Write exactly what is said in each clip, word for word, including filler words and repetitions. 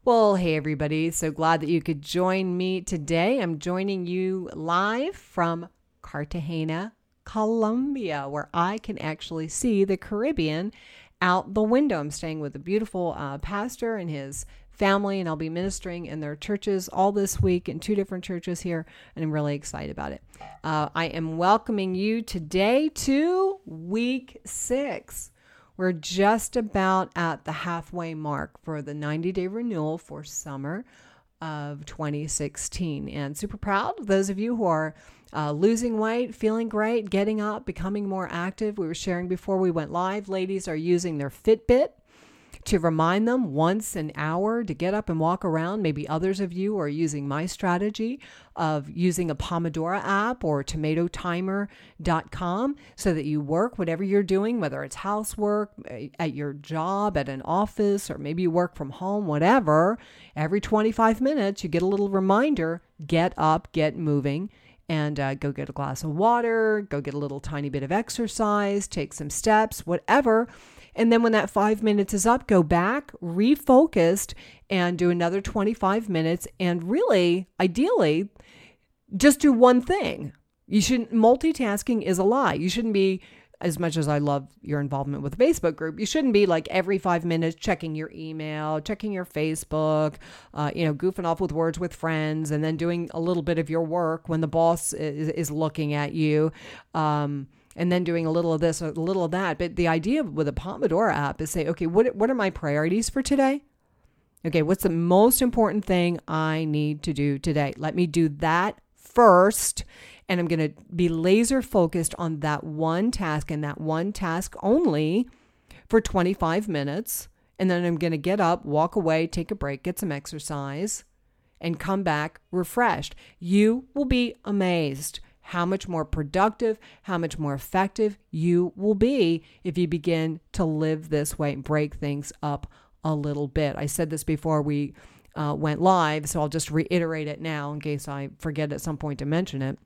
Well, hey everybody. So glad that you could join me today. I'm joining you live from Cartagena, Colombia, where I can actually see the Caribbean out the window. I'm staying with a beautiful uh, pastor and his family, and I'll be ministering in their churches all this week in two different churches here, and I'm really excited about it. Uh, I am welcoming you today to week six. We're just about at the halfway mark for the ninety-day renewal for summer of twenty sixteen. And super proud of those of you who are uh, losing weight, feeling great, getting up, becoming more active. We were sharing before we went live, ladies are using their Fitbit to remind them once an hour to get up and walk around. Maybe others of you are using my strategy of using a Pomodoro app or tomato timer dot com so that you work whatever you're doing, whether it's housework, at your job, at an office, or maybe you work from home, whatever. Every twenty-five minutes, you get a little reminder, get up, get moving, and uh, go get a glass of water, go get a little tiny bit of exercise, take some steps, whatever. And then when that five minutes is up, go back, refocused, and do another twenty-five minutes. And really, ideally, just do one thing. You shouldn't, multitasking is a lie. You shouldn't be, as much as I love your involvement with the Facebook group, you shouldn't be like every five minutes checking your email, checking your Facebook, uh, you know, goofing off with words with friends, and then doing a little bit of your work when the boss is, is looking at you. Um, and then doing a little of this, a little of that. But the idea with a Pomodoro app is say, okay, what what are my priorities for today? Okay, what's the most important thing I need to do today? Let me do that first. And I'm going to be laser focused on that one task and that one task only for twenty-five minutes. And then I'm going to get up, walk away, take a break, get some exercise, and come back refreshed. You will be amazed how much more productive, how much more effective you will be if you begin to live this way and break things up a little bit. I said this before we uh, went live, so I'll just reiterate it now in case I forget at some point to mention it.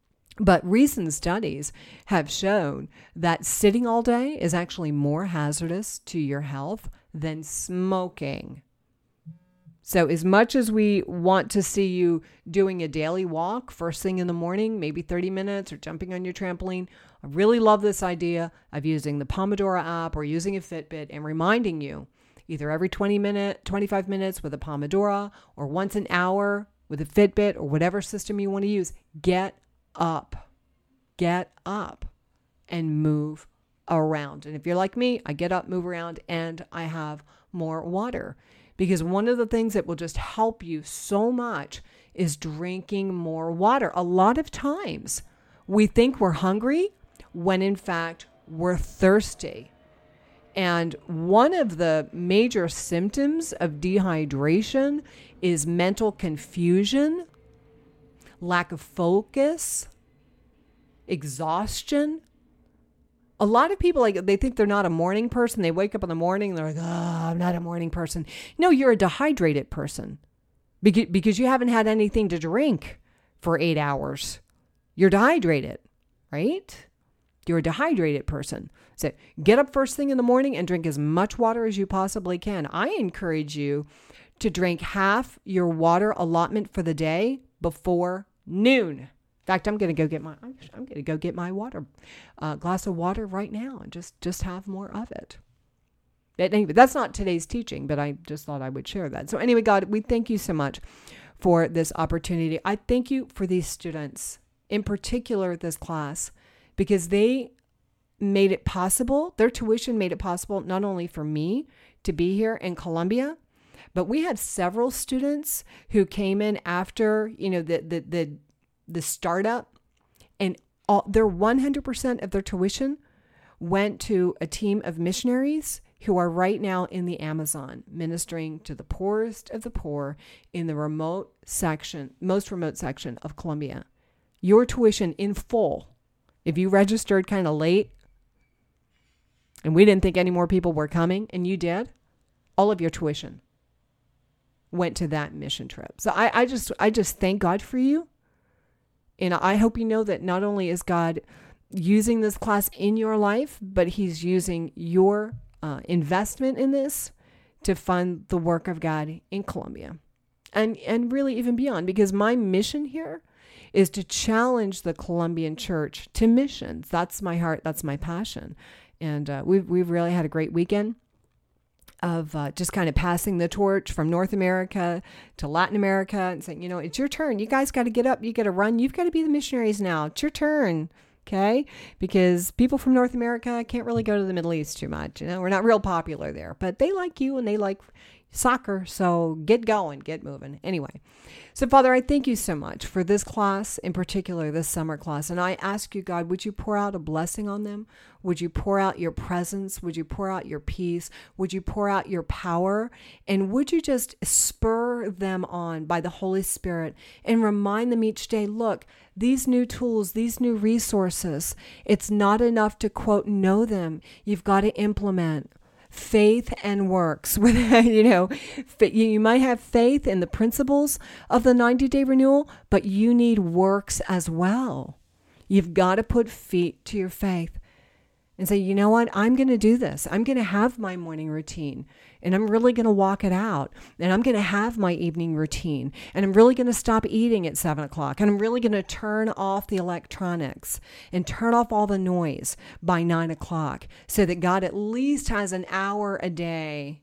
But recent studies have shown that sitting all day is actually more hazardous to your health than smoking. So as much as we want to see you doing a daily walk first thing in the morning, maybe thirty minutes, or jumping on your trampoline, I really love this idea of using the Pomodoro app or using a Fitbit and reminding you either every twenty minute, twenty-five minutes with a Pomodoro, or once an hour with a Fitbit, or whatever system you want to use. Get up, get up and move around. And if you're like me, I get up, move around, and I have more water. Because one of the things that will just help you so much is drinking more water. A lot of times we think we're hungry when in fact we're thirsty. And one of the major symptoms of dehydration is mental confusion, lack of focus, exhaustion. A lot of people, like, they think they're not a morning person. They wake up in the morning and they're like, oh, I'm not a morning person. No, you're a dehydrated person because, because you haven't had anything to drink for eight hours. You're dehydrated, right? You're a dehydrated person. So get up first thing in the morning and drink as much water as you possibly can. I encourage you to drink half your water allotment for the day before noon. In fact, I'm going to go get my I'm, I'm going to go get my water, uh, glass of water right now, and just just have more of it. But anyway, that's not today's teaching, but I just thought I would share that. So anyway, God, we thank you so much for this opportunity. I thank you for these students, in particular this class, because they made it possible. Their tuition made it possible not only for me to be here in Colombia, but we had several students who came in after, you know, the the the the startup, and all, their one hundred percent of their tuition went to a team of missionaries who are right now in the Amazon ministering to the poorest of the poor in the remote section, most remote section of Colombia. Your tuition in full, if you registered kind of late and we didn't think any more people were coming and you did, all of your tuition went to that mission trip. So I, I just I just thank God for you. And I hope you know that not only is God using this class in your life, but he's using your uh, investment in this to fund the work of God in Colombia and, and really even beyond, because my mission here is to challenge the Colombian church to missions. That's my heart. That's my passion. And uh, we've, we've really had a great weekend of uh, just kind of passing the torch from North America to Latin America and saying, you know, it's your turn. You guys got to get up. You got to run. You've got to be the missionaries now. It's your turn. Okay. Because people from North America can't really go to the Middle East too much. You know, we're not real popular there, but they like you and they like soccer. So get going, get moving. Anyway. So Father, I thank you so much for this class, in particular, this summer class. And I ask you, God, would you pour out a blessing on them? Would you pour out your presence? Would you pour out your peace? Would you pour out your power? And would you just spur them on by the Holy Spirit and remind them each day, look, these new tools, these new resources, it's not enough to, quote, know them. You've got to implement. Faith and works. you know, you might have faith in the principles of the ninety-day renewal, but you need works as well. You've got to put feet to your faith and say, you know what? I'm going to do this. I'm going to have my morning routine and I'm really going to walk it out. And I'm going to have my evening routine and I'm really going to stop eating at seven o'clock. And I'm really going to turn off the electronics and turn off all the noise by nine o'clock so that God at least has an hour a day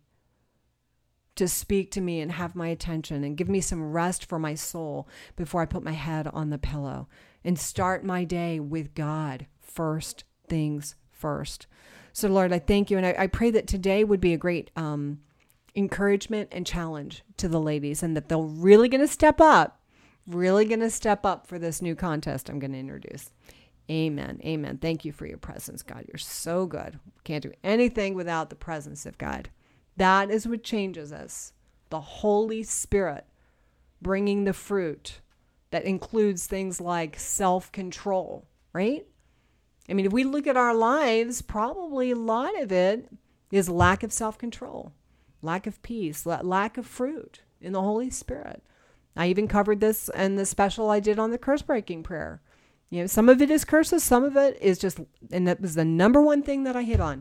to speak to me and have my attention and give me some rest for my soul before I put my head on the pillow and start my day with God first things first. So Lord, I thank you. And I, I pray that today would be a great um, encouragement and challenge to the ladies and that they're really going to step up, really going to step up for this new contest I'm going to introduce. Amen. Amen. Thank you for your presence, God. You're so good. Can't do anything without the presence of God. That is what changes us. The Holy Spirit bringing the fruit that includes things like self-control, right? I mean, if we look at our lives, probably a lot of it is lack of self-control, lack of peace, lack of fruit in the Holy Spirit. I even covered this in the special I did on the curse-breaking prayer. You know, some of it is curses, some of it is just, and that was the number one thing that I hit on.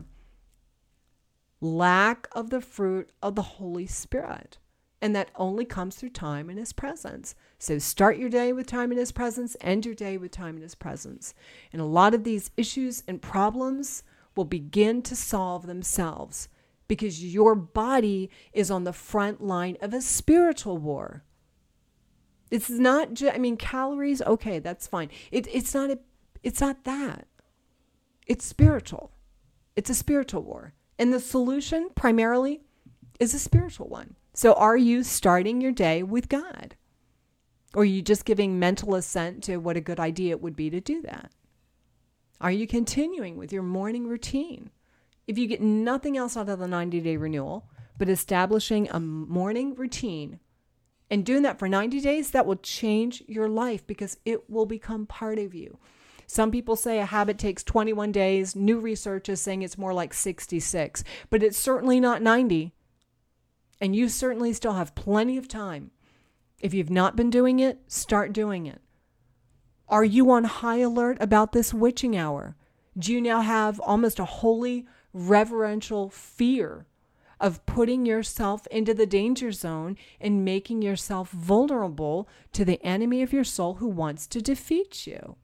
Lack of the fruit of the Holy Spirit. And that only comes through time in his presence. So start your day with time in his presence, end your day with time in his presence. And a lot of these issues and problems will begin to solve themselves because your body is on the front line of a spiritual war. It's not just, I mean, calories, okay, that's fine. It, it's not a, it's not that. It's spiritual. It's a spiritual war. And the solution primarily is a spiritual one. So are you starting your day with God? Or are you just giving mental assent to what a good idea it would be to do that? Are you continuing with your morning routine? If you get nothing else out of the ninety-day renewal, but establishing a morning routine and doing that for ninety days, that will change your life because it will become part of you. Some people say a habit takes twenty-one days. New research is saying it's more like sixty-six, but it's certainly not ninety. And you certainly still have plenty of time. If you've not been doing it, start doing it. Are you on high alert about this witching hour? Do you now have almost a holy, reverential fear of putting yourself into the danger zone and making yourself vulnerable to the enemy of your soul who wants to defeat you?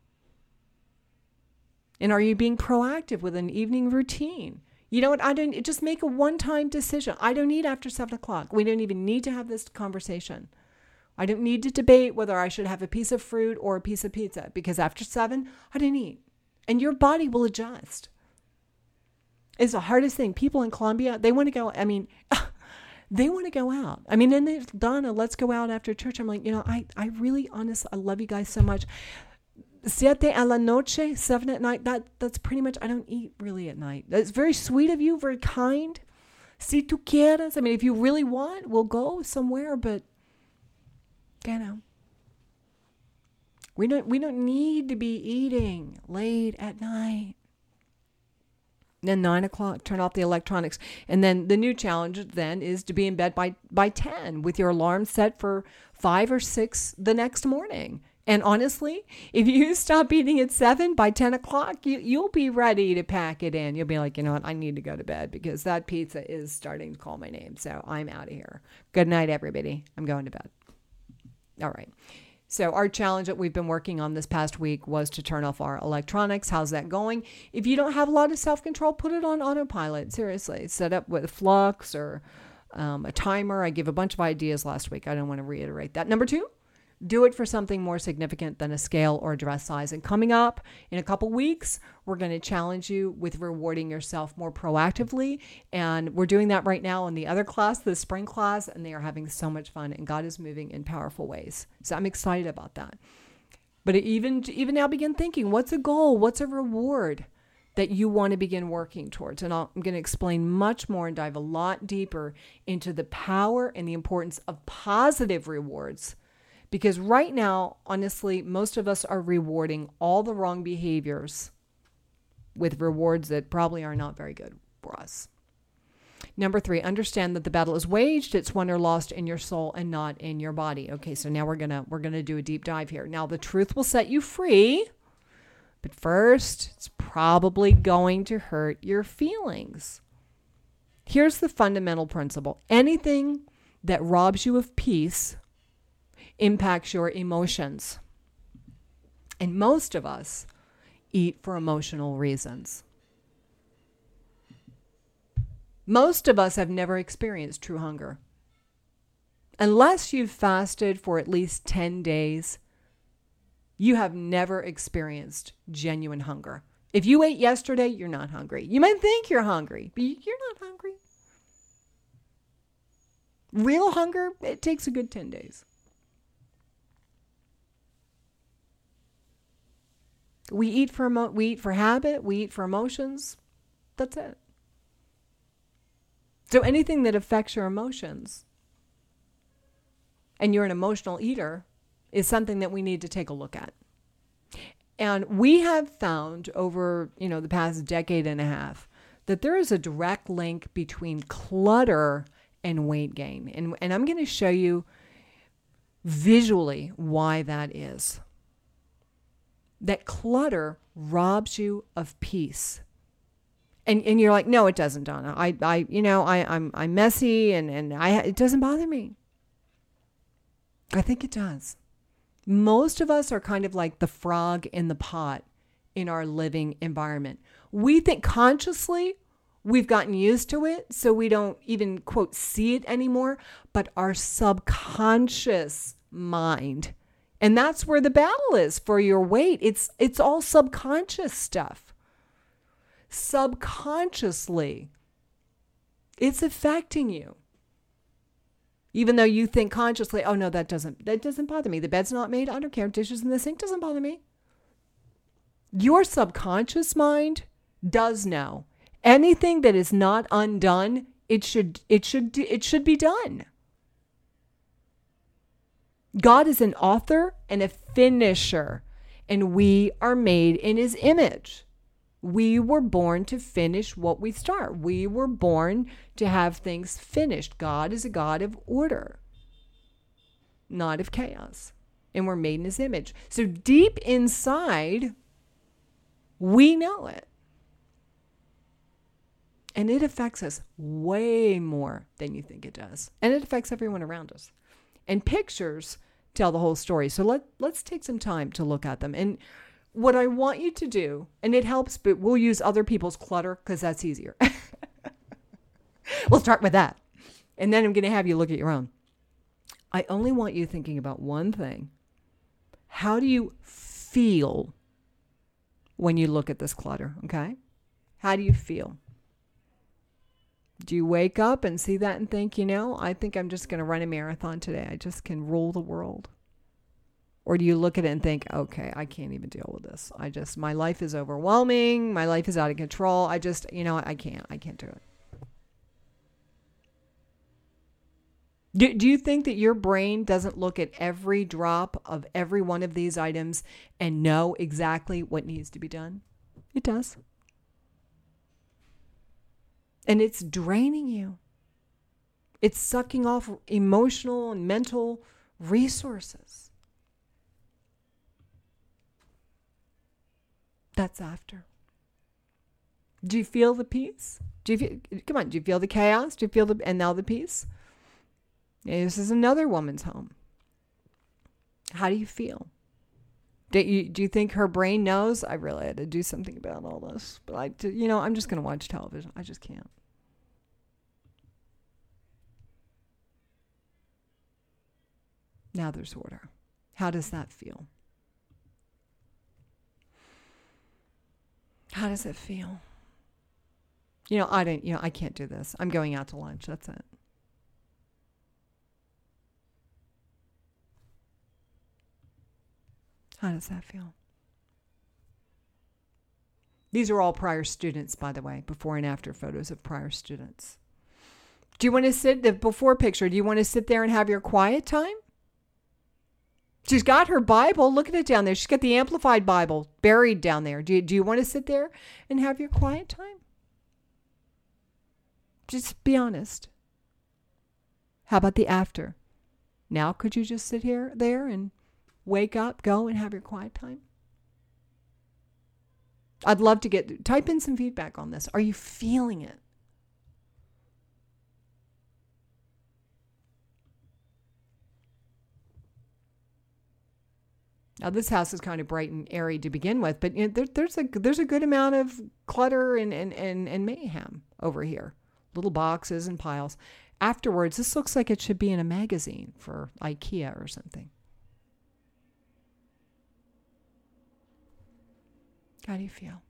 And are you being proactive with an evening routine? You know what? I don't just make a one-time decision. I don't need after seven o'clock. We don't even need to have this conversation. I don't need to debate whether I should have a piece of fruit or a piece of pizza because after seven, I don't eat. And your body will adjust. It's the hardest thing. People in Colombia, they want to go, I mean, they want to go out. I mean, and they, Donna, let's go out after church. I'm like, you know, I, I really, honestly, I love you guys so much. Siete a la noche, seven at night, that, that's pretty much, I don't eat really at night. That's very sweet of you, very kind. Si tú quieres. I mean, if you really want, we'll go somewhere, but, you know, we don't, we don't need to be eating late at night. Then nine o'clock, turn off the electronics. And then the new challenge then is to be in bed by, by ten with your alarm set for five or six the next morning. And honestly, if you stop eating at seven, by ten o'clock, you, you'll be ready to pack it in. You'll be like, you know what, I need to go to bed because that pizza is starting to call my name. So I'm out of here. Good night, everybody. I'm going to bed. All right. So our challenge that we've been working on this past week was to turn off our electronics. How's that going? If you don't have a lot of self-control, put it on autopilot. Seriously, set up with Flux or um, a timer. I gave a bunch of ideas last week. I don't want to reiterate that. Number two, do it for something more significant than a scale or a dress size. And coming up in a couple weeks, we're going to challenge you with rewarding yourself more proactively. And we're doing that right now in the other class, the spring class, and they are having so much fun. And God is moving in powerful ways. So I'm excited about that. But even, even now begin thinking, what's a goal? What's a reward that you want to begin working towards? And I'll, I'm going to explain much more and dive a lot deeper into the power and the importance of positive rewards. Because right now, honestly, most of us are rewarding all the wrong behaviors with rewards that probably are not very good for us. Number three, understand that the battle is waged. It's won or lost in your soul and not in your body. Okay, so now we're gonna we're gonna do a deep dive here. Now the truth will set you free, but first, it's probably going to hurt your feelings. Here's the fundamental principle: anything that robs you of peace impacts your emotions. And most of us eat for emotional reasons. Most of us have never experienced true hunger. Unless you've fasted for at least ten days, you have never experienced genuine hunger. If you ate yesterday, you're not hungry. You might think you're hungry, but you're not hungry. Real hunger, it takes a good ten days. We eat for emo- we eat for habit, we eat for emotions. That's it. So anything that affects your emotions and you're an emotional eater is something that we need to take a look at. And we have found over, you know, the past decade and a half that there is a direct link between clutter and weight gain. And, and I'm going to show you visually why that is. That clutter robs you of peace. And and you're like, no, it doesn't, Donna. I, I you know, I, I'm I'm messy and, and I it doesn't bother me. I think it does. Most of us are kind of like the frog in the pot in our living environment. We think consciously we've gotten used to it, so we don't even, quote, see it anymore, but our subconscious mind. And that's where the battle is for your weight. It's it's all subconscious stuff. Subconsciously, it's affecting you. Even though you think consciously, oh no, that doesn't that doesn't bother me. The bed's not made. I don't care. Dishes in the sink doesn't bother me. Your subconscious mind does know. Anything that is not undone, it should it should it should be done. God is an author and a finisher, and we are made in his image. We were born to finish what we start. We were born to have things finished. God is a God of order, not of chaos. And we're made in his image. So deep inside, we know it. And it affects us way more than you think it does. And it affects everyone around us. And pictures tell the whole story. So let, let's take some time to look at them. And what I want you to do, and it helps, but we'll use other people's clutter because that's easier. We'll start with that. And then I'm going to have you look at your own. I only want you thinking about one thing. How do you feel when you look at this clutter? Okay? How do you feel? Do you wake up and see that and think, you know, I think I'm just going to run a marathon today. I just can rule the world. Or do you look at it and think, okay, I can't even deal with this. I just, my life is overwhelming. My life is out of control. I just, you know, I can't, I can't do it. Do, do you think that your brain doesn't look at every drop of every one of these items and know exactly what needs to be done? It does. And it's draining you. It's sucking off emotional and mental resources. That's after. Do you feel the peace? Do you feel, come on, do you feel the chaos? Do you feel the, and now the peace? This is another woman's home. How do you feel? Do you, do you think her brain knows? I really had to do something about all this. But, I, you know, I'm just going to watch television. I just can't. Now there's order. How does that feel? How does it feel? You know, I don't, you know, I can't do this. I'm going out to lunch. That's it. How does that feel? These are all prior students, by the way, before and after photos of prior students. Do you want to sit, the before picture, do you want to sit there and have your quiet time? She's got her Bible. Look at it down there. She's got the Amplified Bible buried down there. Do you, do you want to sit there and have your quiet time? Just be honest. How about the after? Now could you just sit here, there and wake up, go and have your quiet time? I'd love to get, type in some feedback on this. Are you feeling it? Now this house is kind of bright and airy to begin with, but you know, there, there's a there's a good amount of clutter and, and, and, and mayhem over here. Little boxes and piles. Afterwards, this looks like it should be in a magazine for IKEA or something. How do you feel?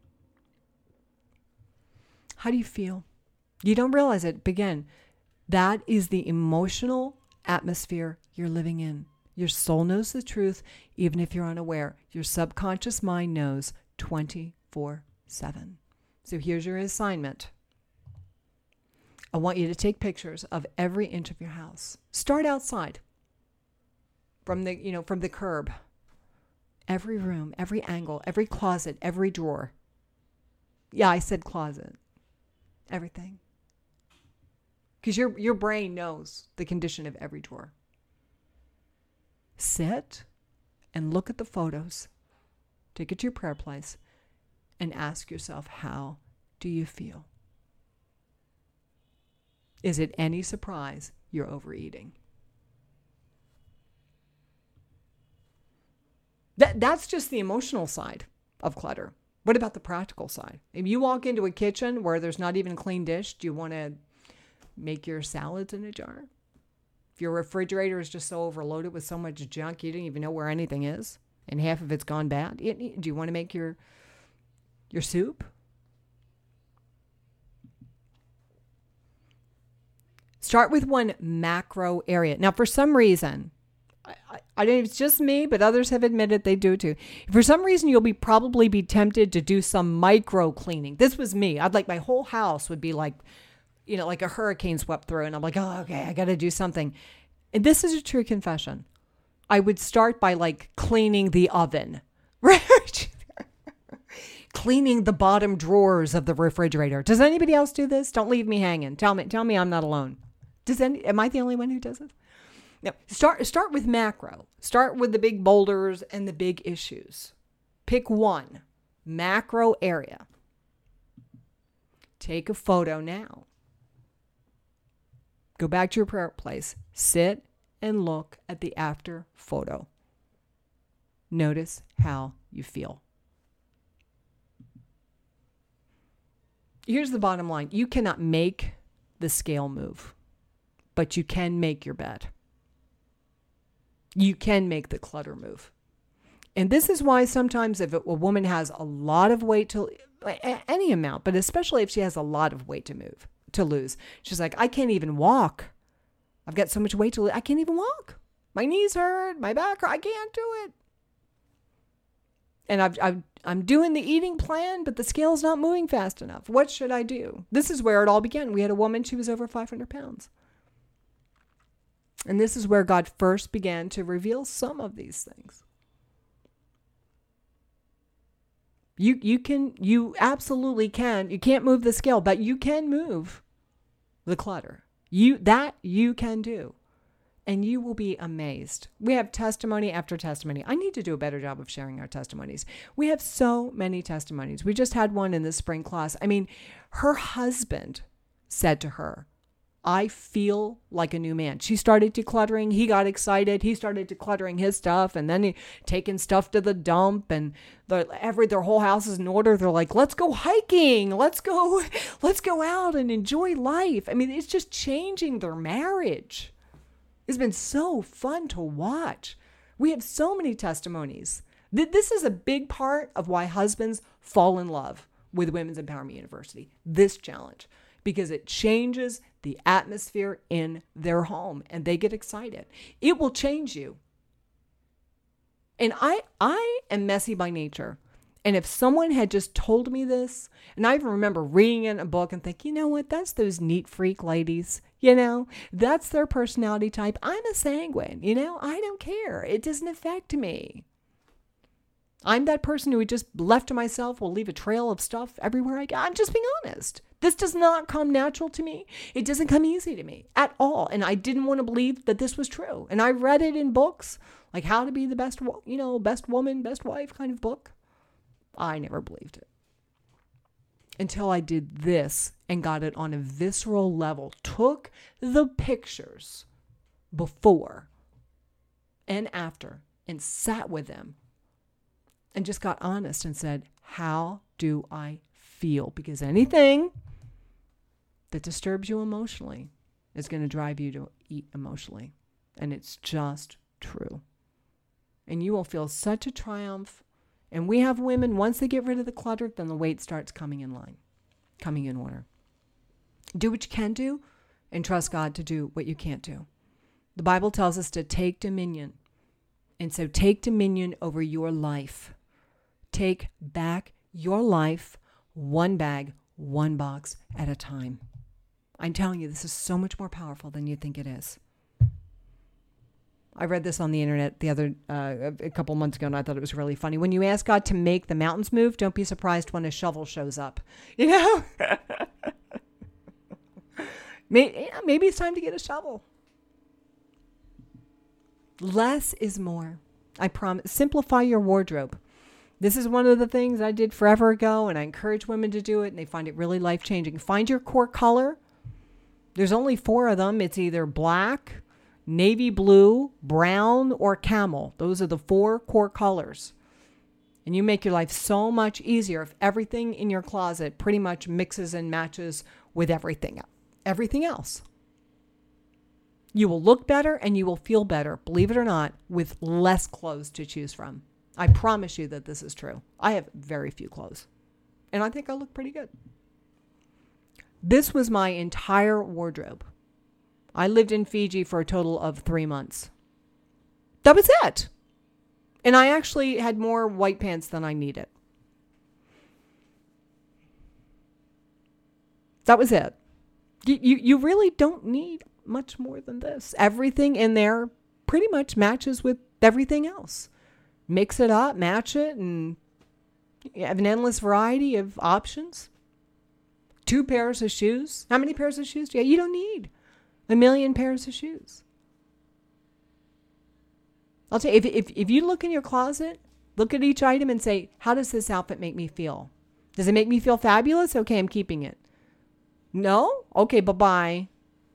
How do you feel? You don't realize it. Begin. That is the emotional atmosphere you're living in. Your soul knows the truth, even if you're unaware. Your subconscious mind knows twenty-four seven. So here's your assignment. I want you to take pictures of every inch of your house. Start outside. From the, you know, from the curb. Every room, every angle, every closet, every drawer. Yeah, I said closet. Everything. Because your your brain knows the condition of every drawer. Sit and look at the photos. Take it to your prayer place and ask yourself, how do you feel? Is it any surprise you're overeating? That that's just the emotional side of clutter. What about the practical side? If you walk into a kitchen where there's not even a clean dish, do you want to make your salads in a jar? If your refrigerator is just so overloaded with so much junk, you don't even know where anything is, and half of it's gone bad, do you want to make your your soup? Start with one macro area. Now, for some reason, I, I, I don't know if it's just me, but others have admitted they do too. For some reason, you'll be probably be tempted to do some micro cleaning. This was me. I'd like my whole house would be like, you know, like a hurricane swept through. And I'm like, oh, okay, I got to do something. And this is a true confession. I would start by like cleaning the oven, right? Cleaning the bottom drawers of the refrigerator. Does anybody else do this? Don't leave me hanging. Tell me, tell me I'm not alone. Does any, am I the only one who does this? No, start, start with macro. Start with the big boulders and the big issues. Pick one macro area. Take a photo now. Go back to your prayer place. Sit and look at the after photo. Notice how you feel. Here's the bottom line. You cannot make the scale move, but you can make your bed. You can make the clutter move. And this is why sometimes if a woman has a lot of weight to, any amount, but especially if she has a lot of weight to move, to lose. She's like, I can't even walk. I've got so much weight to lose. I can't even walk. My knees hurt. My back hurt. I can't do it. And I've, I've, I'm doing the eating plan, but the scale's not moving fast enough. What should I do? This is where it all began. We had a woman, she was over five hundred pounds. And this is where God first began to reveal some of these things. You you can, you absolutely can. You can't move the scale, but you can move the clutter. You that you can do. and you will be amazed. We have testimony after testimony. I need to do a better job of sharing our testimonies. We have so many testimonies. We just had one in the spring class. I mean, her husband said to her, I feel like a new man. She started decluttering. He got excited. He started decluttering his stuff, and then he taking stuff to the dump, and the, every their whole house is in order. They're like, let's go hiking. Let's go, let's go out and enjoy life. I mean, it's just changing their marriage. It's been so fun to watch. We have so many testimonies. This is a big part of why husbands fall in love with Women's Empowerment University, this challenge, because it changes the atmosphere in their home and they get excited. It will change you. And I, I am messy by nature. And if someone had just told me this, and I even remember reading it in a book and think, you know what, that's those neat freak ladies, you know, that's their personality type. I'm a sanguine, you know, I don't care. It doesn't affect me. I'm that person who just left to myself will leave a trail of stuff everywhere I go. I'm just being honest. This does not come natural to me. It doesn't come easy to me at all. And I didn't want to believe that this was true. And I read it in books, like How to Be the Best, you know, Best Woman, Best Wife kind of book. I never believed it. Until I did this and got it on a visceral level. Took the pictures before and after and sat with them. And just got honest and said, how do I feel? Because anything that disturbs you emotionally is going to drive you to eat emotionally. And it's just true. And you will feel such a triumph. And we have women, once they get rid of the clutter, then the weight starts coming in line, coming in order. Do what you can do and trust God to do what you can't do. The Bible tells us to take dominion. And so take dominion over your life. Take back your life one bag, one box at a time. I'm telling you, this is so much more powerful than you think it is. I read this on the internet the other uh, a couple months ago, and I thought it was really funny. When you ask God to make the mountains move, don't be surprised when a shovel shows up. You know, maybe, maybe it's time to get a shovel. Less is more. I promise. Simplify your wardrobe. This is one of the things I did forever ago, and I encourage women to do it, and they find it really life-changing. Find your core color. There's only four of them. It's either black, navy blue, brown, or camel. Those are the four core colors. And you make your life so much easier if everything in your closet pretty much mixes and matches with everything, everything else. You will look better and you will feel better, believe it or not, with less clothes to choose from. I promise you that this is true. I have very few clothes, and I think I look pretty good. This was my entire wardrobe. I lived in Fiji for a total of three months. That was it. And I actually had more white pants than I needed. That was it. You, you, you really don't need much more than this. Everything in there pretty much matches with everything else. Mix it up, match it, and you have an endless variety of options. Two pairs of shoes. How many pairs of shoes do you have? You don't need a million pairs of shoes. I'll tell you, if, if, if you look in your closet, look at each item and say, how does this outfit make me feel? Does it make me feel fabulous? Okay, I'm keeping it. No? Okay, bye-bye.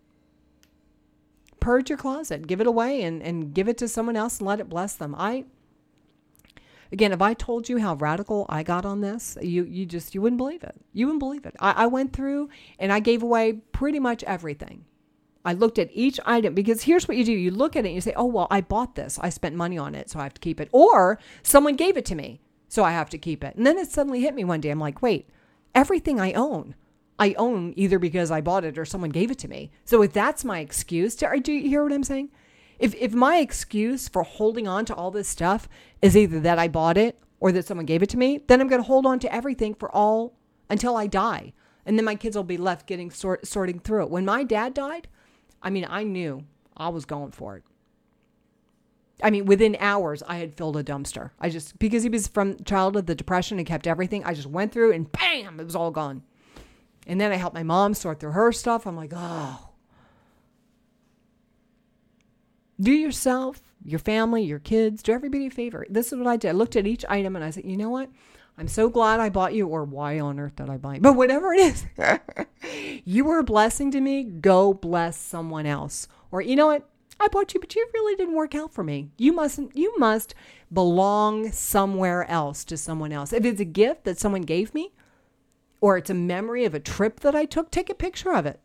Purge your closet. Give it away and, and give it to someone else and let it bless them. I... Again, if I told you how radical I got on this, you you just, you wouldn't believe it. You wouldn't believe it. I, I went through and I gave away pretty much everything. I looked at each item because here's what you do. You look at it and you say, oh, well, I bought this. I spent money on it, so I have to keep it. Or someone gave it to me, so I have to keep it. And then it suddenly hit me one day. I'm like, wait, everything I own, I own either because I bought it or someone gave it to me. So if that's my excuse, to, do you hear what I'm saying? If if my excuse for holding on to all this stuff is either that I bought it or that someone gave it to me, then I'm going to hold on to everything for all until I die. And then my kids will be left getting sort, sorting through it. When my dad died, I mean, I knew I was going for it. I mean, within hours, I had filled a dumpster. I just, because he was from childhood of the Depression and kept everything, I just went through and bam, it was all gone. And then I helped my mom sort through her stuff. I'm like, oh. Do yourself, your family, your kids, do everybody a favor. This is what I did. I looked at each item and I said, you know what? I'm so glad I bought you, or why on earth did I buy you? But whatever it is, you were a blessing to me. Go bless someone else. Or you know what? I bought you, but you really didn't work out for me. You mustn't, you must belong somewhere else to someone else. If it's a gift that someone gave me, or it's a memory of a trip that I took, take a picture of it.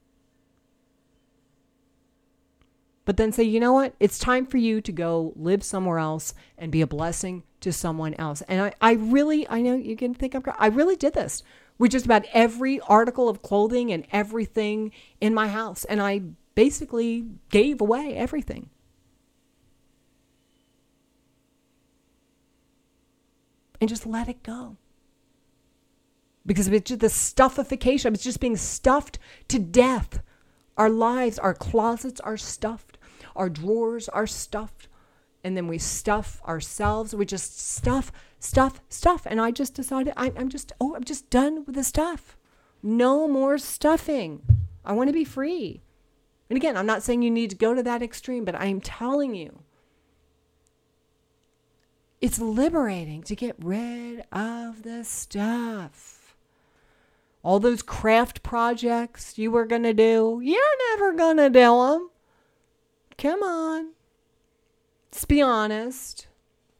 But then say, you know what? It's time for you to go live somewhere else and be a blessing to someone else. And I, I really, I know you can think I'm, I really did this with just about every article of clothing and everything in my house. And I basically gave away everything. And just let it go. Because of it's just the stuffification, it's just being stuffed to death. Our lives, our closets are stuffed. Our drawers are stuffed. And then we stuff ourselves. We just stuff, stuff, stuff. And I just decided I, I'm just, oh, I'm just done with the stuff. No more stuffing. I want to be free. And again, I'm not saying you need to go to that extreme, but I'm telling you, it's liberating to get rid of the stuff. All those craft projects you were going to do, you're never going to do them. Come on. Let's be honest.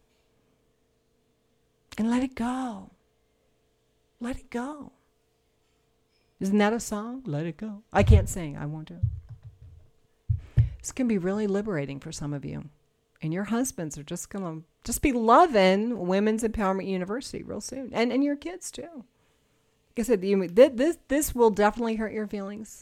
And let it go. Let it go. Isn't that a song? Let it go. I can't sing. I won't do it. This can be really liberating for some of you. And your husbands are just going to just be loving Women's Empowerment University real soon. And and your kids too. Like I said, you, this, this will definitely hurt your feelings.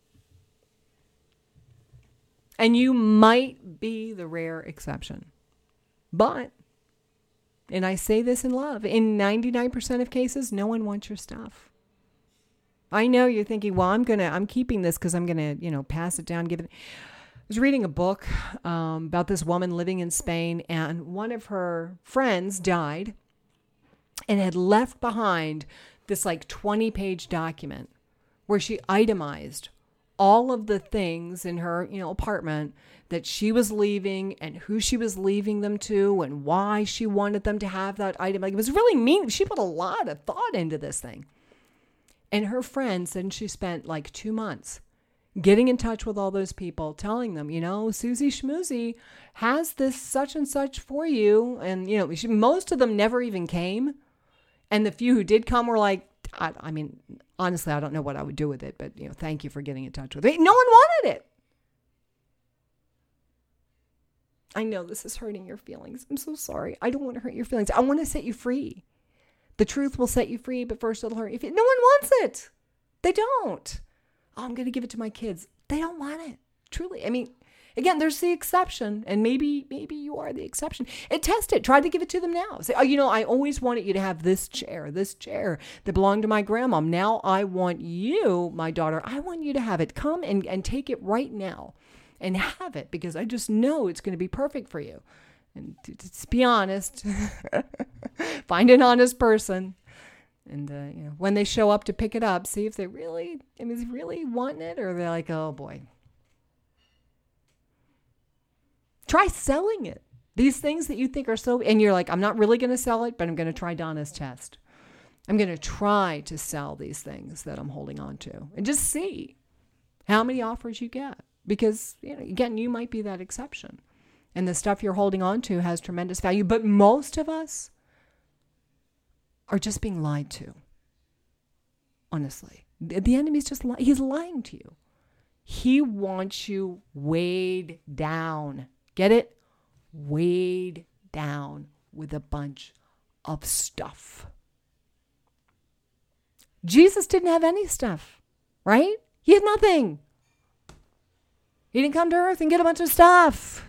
And you might be the rare exception. But, and I say this in love, in ninety-nine percent of cases, no one wants your stuff. I know you're thinking, well, I'm going to, I'm keeping this because I'm going to, you know, pass it down, give it. I was reading a book um, about this woman living in Spain, and one of her friends died and had left behind this like twenty page document where she itemized all of the things in her, you know, apartment that she was leaving and who she was leaving them to and why she wanted them to have that item. Like, it was really mean. She put a lot of thought into this thing. And her friend said she spent like two months getting in touch with all those people, telling them, you know, Susie Schmoozy has this such and such for you. And, you know, she, most of them never even came. And the few who did come were like, I, I mean, honestly, I don't know what I would do with it, but, you know, thank you for getting in touch with me. No one wanted it. I know this is hurting your feelings. I'm so sorry. I don't want to hurt your feelings. I want to set you free. The truth will set you free, but first it'll hurt you. No one wants it. They don't. Oh, I'm going to give it to my kids. They don't want it. Truly. I mean, again, there's the exception, and maybe maybe you are the exception. And test it. Try to give it to them now. Say, oh, you know, I always wanted you to have this chair, this chair that belonged to my grandma. Now I want you, my daughter, I want you to have it. Come and, and take it right now and have it, because I just know it's going to be perfect for you. And to, to be honest, find an honest person. And, uh, you know, when they show up to pick it up, see if they really, I mean, really wanting it, or they're like, oh boy. Try selling it. These things that you think are so, and you're like, I'm not really going to sell it, but I'm going to try Donna's test. I'm going to try to sell these things that I'm holding on to and just see how many offers you get. Because, you know, again, you might be that exception. And the stuff you're holding on to has tremendous value. But most of us are just being lied to. Honestly. The, the enemy's just, li- he's lying to you. He wants you weighed down. Get it? Weighed down with a bunch of stuff. Jesus didn't have any stuff, right? He had nothing. He didn't come to earth and get a bunch of stuff.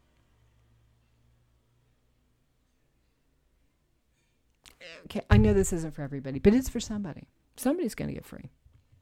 Okay, I know this isn't for everybody, but it's for somebody. Somebody's going to get free.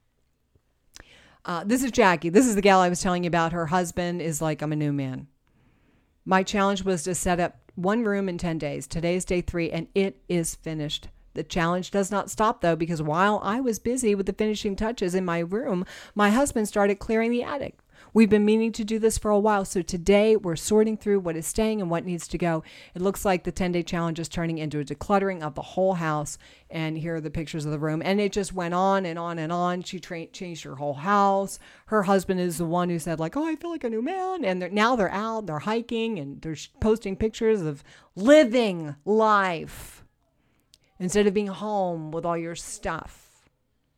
Uh, this is Jackie. This is the gal I was telling you about. Her husband is like, I'm a new man. My challenge was to set up one room in ten days. Today's day three, and it is finished. The challenge does not stop, though, because while I was busy with the finishing touches in my room, my husband started clearing the attic. We've been meaning to do this for a while. So today we're sorting through what is staying and what needs to go. It looks like the ten-day challenge is turning into a decluttering of the whole house. And here are the pictures of the room. And it just went on and on and on. She tra- changed her whole house. Her husband is the one who said like, oh, I feel like a new man. And they're, now they're out, they're hiking, and they're posting pictures of living life instead of being home with all your stuff.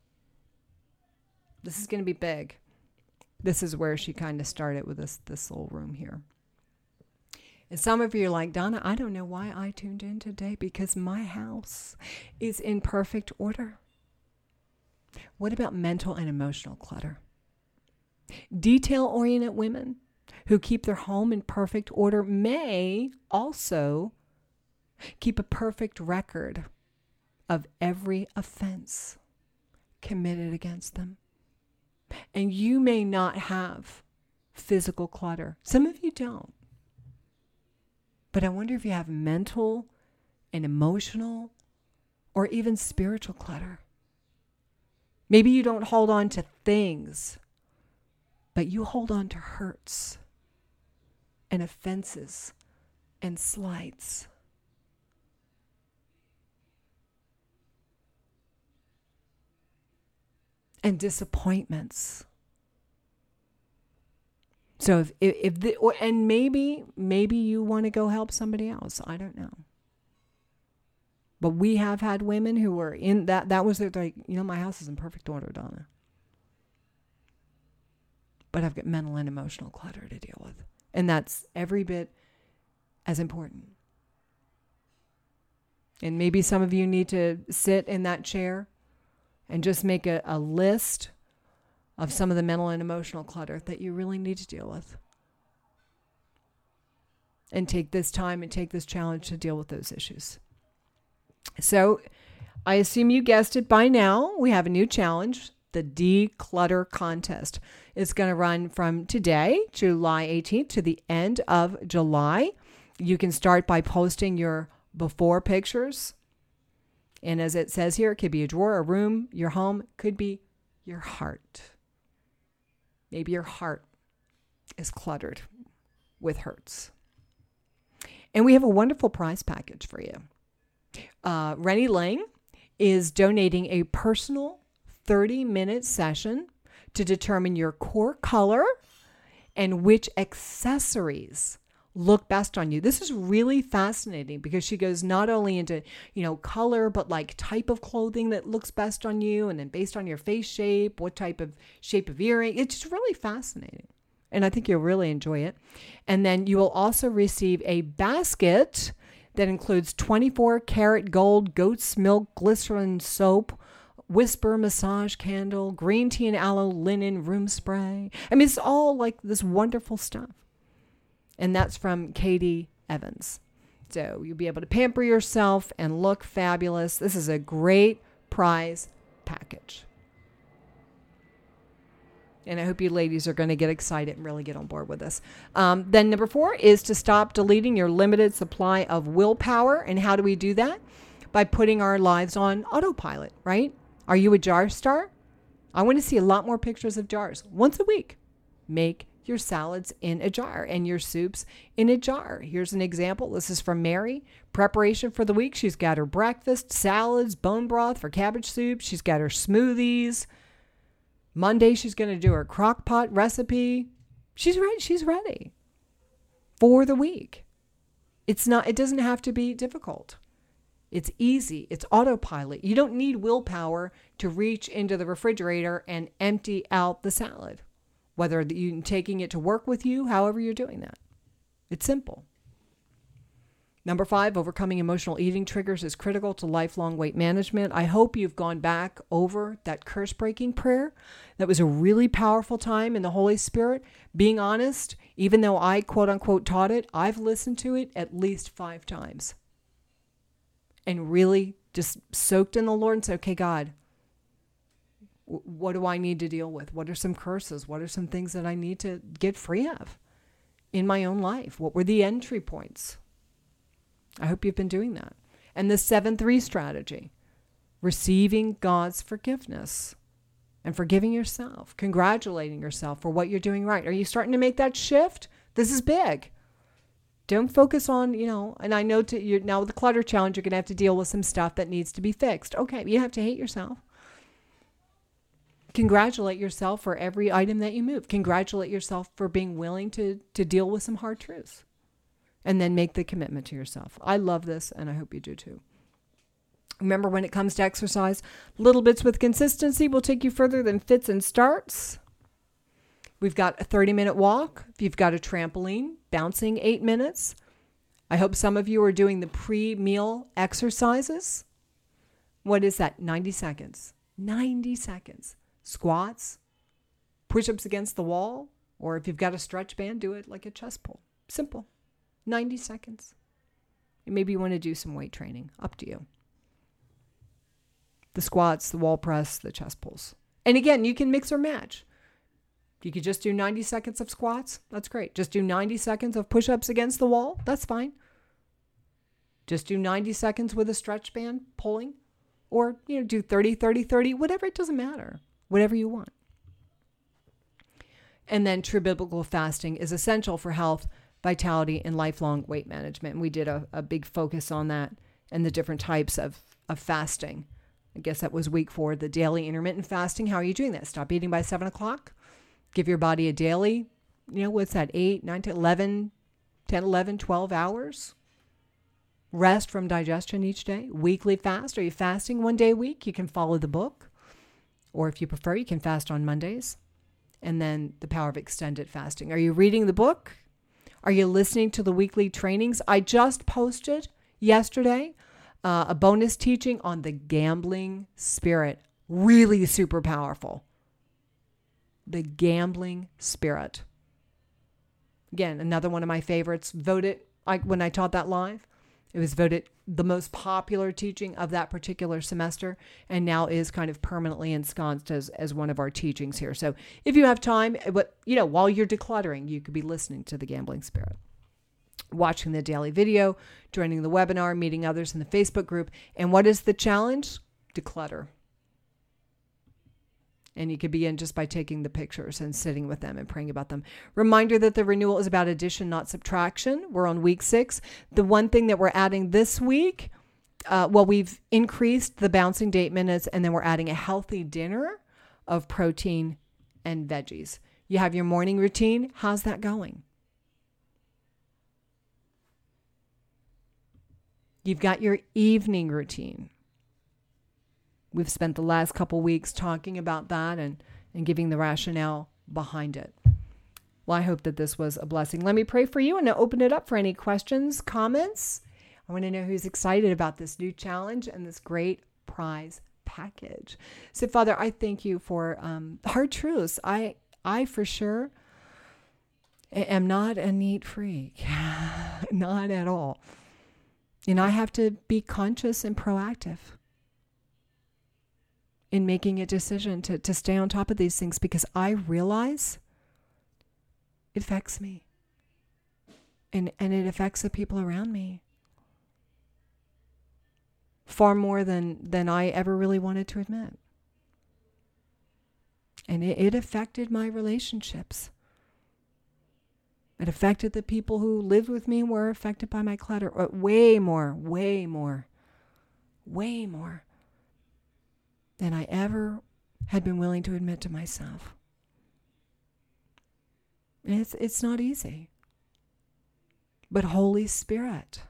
This is going to be big. This is where she kind of started with this, this little room here. And some of you are like, Donna, I don't know why I tuned in today because my house is in perfect order. What about mental and emotional clutter? Detail-oriented women who keep their home in perfect order may also keep a perfect record of every offense committed against them. And you may not have physical clutter. Some of you don't. But I wonder if you have mental and emotional or even spiritual clutter. Maybe you don't hold on to things, but you hold on to hurts and offenses and slights. And disappointments. So if, if, if the, or, and maybe, maybe you want to go help somebody else. I don't know. But we have had women who were in that, that was their, like, you know, my house is in perfect order, Donna. But I've got mental and emotional clutter to deal with. And that's every bit as important. And maybe some of you need to sit in that chair and just make a, a list of some of the mental and emotional clutter that you really need to deal with. And take this time and take this challenge to deal with those issues. So I assume you guessed it by now. We have a new challenge, the Declutter Contest. It's going to run from today, July eighteenth, to the end of July. You can start by posting your before pictures. And as it says here, it could be a drawer, a room, your home, could be your heart. Maybe your heart is cluttered with hurts. And we have a wonderful prize package for you. Uh, Rennie Lang is donating a personal thirty-minute session to determine your core color and which accessories look best on you. This is really fascinating because she goes not only into, you know, color, but like type of clothing that looks best on you. And then based on your face shape, what type of shape of earring. It's just really fascinating. And I think you'll really enjoy it. And then you will also receive a basket that includes twenty-four karat gold goat's milk glycerin soap, Whisper massage candle, green tea and aloe linen room spray. I mean, it's all like this wonderful stuff. And that's from Katie Evans. So you'll be able to pamper yourself and look fabulous. This is a great prize package. And I hope you ladies are going to get excited and really get on board with this. Um, then number four is to stop deleting your limited supply of willpower. And how do we do that? By putting our lives on autopilot, right? Are you a jar star? I want to see a lot more pictures of jars. Once a week, make your salads in a jar and your soups in a jar. Here's an example. This is from Mary. Preparation for the week. She's got her breakfast, salads, bone broth for cabbage soup. She's got her smoothies. Monday, she's going to do her crock pot recipe. She's ready. She's ready for the week. It's not, it doesn't have to be difficult. It's easy. It's autopilot. You don't need willpower to reach into the refrigerator and empty out the salad. Whether you're taking it to work with you, however you're doing that. It's simple. Number five, overcoming emotional eating triggers is critical to lifelong weight management. I hope you've gone back over that curse-breaking prayer. That was a really powerful time in the Holy Spirit. Being honest, even though I quote-unquote taught it, I've listened to it at least five times. And really just soaked in the Lord and said, okay, God, what do I need to deal with? What are some curses? What are some things that I need to get free of in my own life? What were the entry points? I hope you've been doing that. And the seven three strategy, receiving God's forgiveness. and forgiving yourself, congratulating yourself for what you're doing right. Are you starting to make that shift? This is big. Don't focus on, you know, and I know to, you're, now with the clutter challenge, you're going to have to deal with some stuff that needs to be fixed. Okay, you have to hate yourself. Congratulate yourself for every item that you move. Congratulate yourself for being willing to, to deal with some hard truths. And then make the commitment to yourself. I love this, and I hope you do too. Remember, when it comes to exercise, little bits with consistency will take you further than fits and starts. We've got a thirty-minute walk. If you've got a trampoline, bouncing eight minutes. I hope some of you are doing the pre-meal exercises. What is that? ninety seconds. ninety seconds. Squats, push-ups against the wall, or if you've got a stretch band, do it like a chest pull. Simple. ninety seconds. And maybe you want to do some weight training. Up to you. The squats, the wall press, the chest pulls. And again, you can mix or match. You could just do ninety seconds of squats. That's great. Just do ninety seconds of push-ups against the wall. That's fine. Just do ninety seconds with a stretch band pulling. Or, you know, do thirty, thirty, thirty, whatever. It doesn't matter. Whatever you want. And then true biblical fasting is essential for health, vitality, and lifelong weight management. And we did a, a big focus on that and the different types of, of fasting. I guess that was week four, the daily intermittent fasting. How are you doing that? Stop eating by seven o'clock. Give your body a daily, you know, what's that, eight, nine, ten, eleven, ten, eleven, twelve hours. Rest from digestion each day. Weekly fast. Are you fasting one day a week? You can follow the book. Or if you prefer, you can fast on Mondays. And then the power of extended fasting. Are you reading the book? Are you listening to the weekly trainings? I just posted yesterday uh, a bonus teaching on the gambling spirit. Really super powerful. The gambling spirit. Again, another one of my favorites. Voted, I, when I taught that live, it was voted the most popular teaching of that particular semester, and now is kind of permanently ensconced as, as one of our teachings here. So if you have time, but you know, while you're decluttering, you could be listening to the gambling spirit, watching the daily video, joining the webinar, meeting others in the Facebook group. And what is the challenge? Declutter. And you could begin just by taking the pictures and sitting with them and praying about them. Reminder that the renewal is about addition, not subtraction. We're on week six. The one thing that we're adding this week, uh, well, we've increased the bouncing date minutes, and then we're adding a healthy dinner of protein and veggies. You have your morning routine. How's that going? You've got your evening routine. We've spent the last couple weeks talking about that and, and giving the rationale behind it. Well, I hope that this was a blessing. Let me pray for you and open it up for any questions, comments. I want to know who's excited about this new challenge and this great prize package. So, Father, I thank you for um, hard truths. I, I for sure am not a neat freak. Not at all. And I have to be conscious and proactive in making a decision to, to stay on top of these things, because I realize it affects me. And, and it affects the people around me far more than, than I ever really wanted to admit. And it, it affected my relationships. It affected the people who lived with me and were affected by my clutter. Way more, way more, way more than I ever had been willing to admit to myself. And it's it's not easy. But Holy Spirit,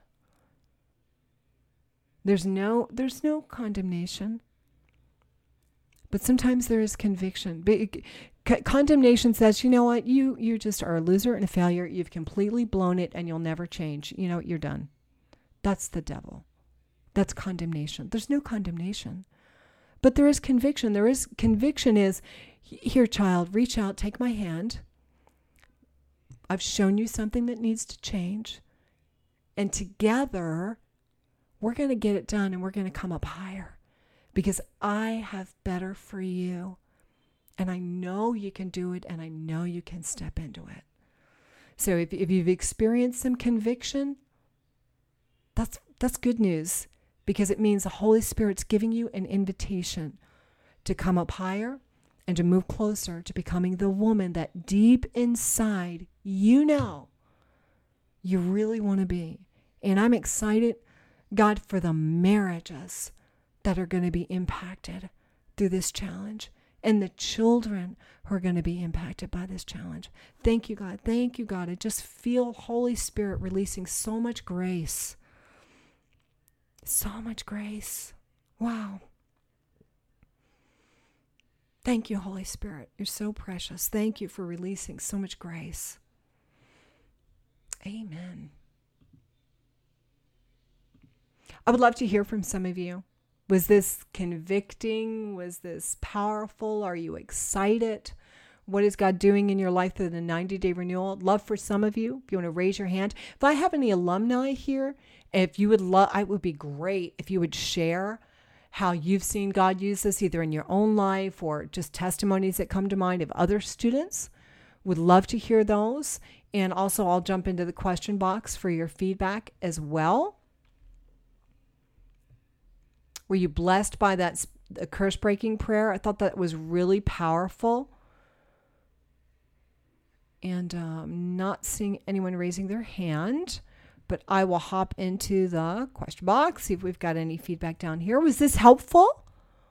there's no there's no condemnation. But sometimes there is conviction. Condemnation says, you know what, you you just are a loser and a failure. You've completely blown it and you'll never change. You know, you're done. That's the devil. That's condemnation. There's no condemnation. But there is conviction. There is conviction is, here, child, reach out, take my hand. I've shown you something that needs to change. And together, we're going to get it done and we're going to come up higher. Because I have better for you. And I know you can do it, and I know you can step into it. So if, if you've experienced some conviction, that's that's good news. Because it means the Holy Spirit's giving you an invitation to come up higher and to move closer to becoming the woman that deep inside you know you really want to be. And I'm excited, God, for the marriages that are going to be impacted through this challenge and the children who are going to be impacted by this challenge. Thank you, God. Thank you, God. I just feel Holy Spirit releasing so much grace. So much grace. Wow. Thank you, Holy Spirit. You're so precious. Thank you for releasing so much grace. Amen. I would love to hear from some of you. Was this convicting? Was this powerful? Are you excited? What is God doing in your life through the ninety-day renewal? Love for some of you. If you want to raise your hand. If I have any alumni here, if you would love, it would be great if you would share how you've seen God use this either in your own life or just testimonies that come to mind of other students. Would love to hear those. And also I'll jump into the question box for your feedback as well. Were you blessed by that curse breaking prayer? I thought that was really powerful. And I'm um, not seeing anyone raising their hand, but I will hop into the question box, see if we've got any feedback down here. Was this helpful?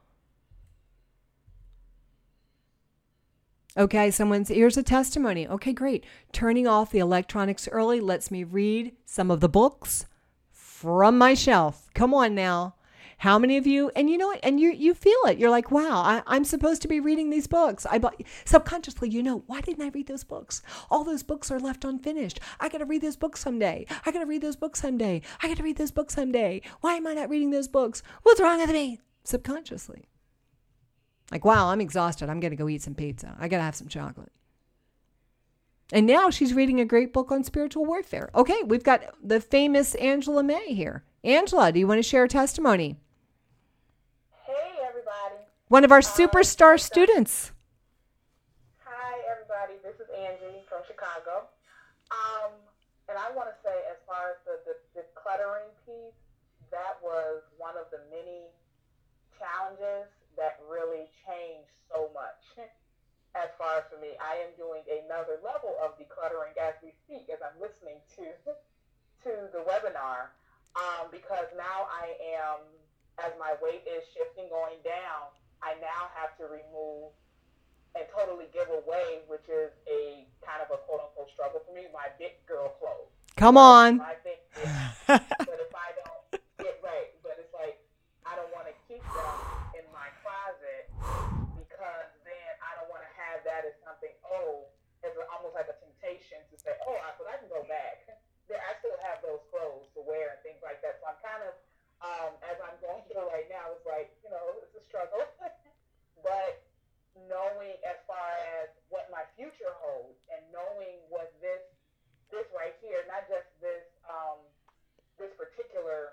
Okay, someone's, here's a testimony. Okay, great. Turning off the electronics early lets me read some of the books from my shelf. Come on now. How many of you, and you know what, and you you feel it. You're like, wow, I, I'm supposed to be reading these books. I bought, subconsciously, you know, why didn't I read those books? All those books are left unfinished. I got to read those books someday. I got to read those books someday. I got to read those books someday. Why am I not reading those books? What's wrong with me? Subconsciously. Like, wow, I'm exhausted. I'm going to go eat some pizza. I got to have some chocolate. And now she's reading a great book on spiritual warfare. Okay, we've got the famous Angela May here. Angela, do you want to share a testimony? Hey, everybody. One of our superstar uh, students. Hi, everybody. This is Angie from Chicago. Um, and I want to say, as far as the, the, the cluttering piece, that was one of the many challenges that really changed so much. As far as for me, I am doing another level of decluttering as we speak, as I'm listening to, to the webinar. Um, because now I am, as my weight is shifting, going down, I now have to remove and totally give away, which is a kind of a quote-unquote struggle for me, my big girl clothes. Come on. My big, but if I don't get right, but it's like, I don't want to keep them in my closet because then I don't want to have that as something, oh, it's almost like a temptation to say, oh, I, but I can go back. I still have those clothes to wear and things like that. So I'm kind of, um, as I'm going through right now, it's like, you know, it's a struggle. But knowing as far as what my future holds and knowing what this, this right here, not just this, um, this particular